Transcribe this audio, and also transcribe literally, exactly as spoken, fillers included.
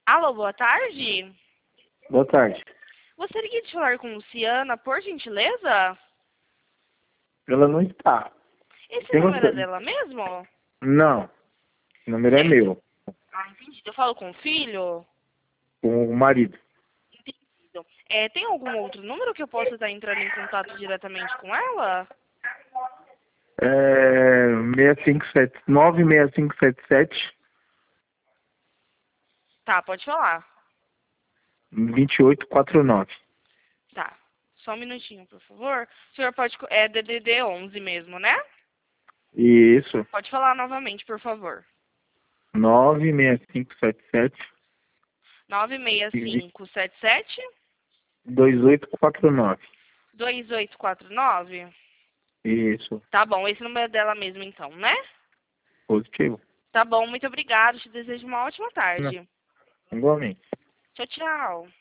Alô, boa tarde. Boa tarde. Gostaria de falar com Luciana, por gentileza? Ela não está. Esse Tem número é você... dela mesmo? Não. O número é meu. Ah, entendi. Eu falo com o filho? Com o marido. Entendido. É, tem algum outro número que eu possa estar entrando em contato diretamente com ela? É... seis cinco sete nove seis cinco sete sete Tá, pode falar. dois oito quatro nove. Tá. Só um minutinho, por favor. O senhor pode... co- É D D D onze mesmo, né? Isso. Pode falar novamente, por favor. nove seis cinco sete sete nove seis cinco sete sete dois oito quatro nove. dois oito quatro nove. Isso. Tá bom, esse número é dela mesmo então, né? Positivo. Tá bom, muito obrigada. Te desejo uma ótima Não. tarde. Igualmente. Tchau, tchau.